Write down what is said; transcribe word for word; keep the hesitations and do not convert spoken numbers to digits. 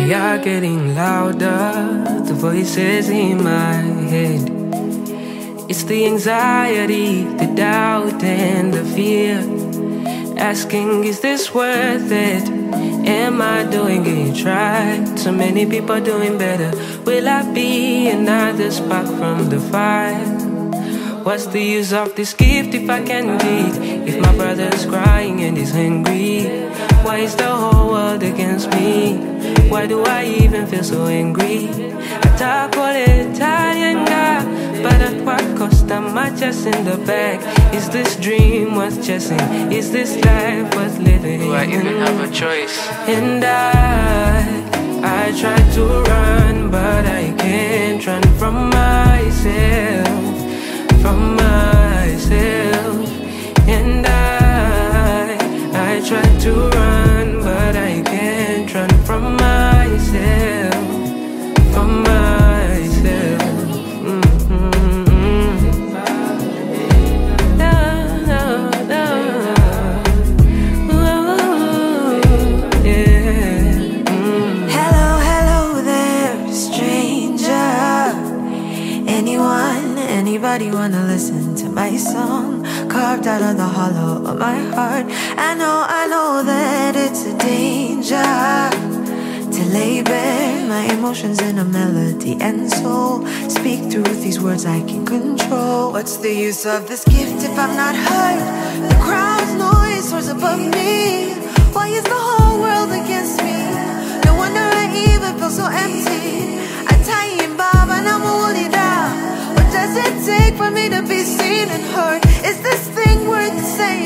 They are getting louder, the voices in my head. It's the anxiety, the doubt and the fear. Asking, is this worth it? Am I doing it right? So many people doing better. Will I be another spark from the fire? What's the use of this gift if I can't breathe? If my brother's crying and he's hungry, why is the whole world against me? Why do I even feel so angry? I talk all Italian guy, but at what cost am I just in the back? Is this dream worth chasing? Is this life worth living? Do I even have a choice? And I, I try to run, but I can't run from myself, from myself. And I, I try to run, but I can't run from myself, from myself. Mm-hmm. No, no, no. Ooh, yeah. Mm. Hello, hello there, stranger. Anyone, anybody wanna listen to my song? Carved out of the hollow of my heart. I know, I know that it's a danger to lay bare my emotions in a melody and soul. Speak through these words I can control. What's the use of this gift if I'm not heard? The crowd's noise soars above me. Why is the whole world against me? No wonder I even feel so empty. I tie in bob and I'm holding down. What does it take for me to be seen and heard? Is this thing worth saying?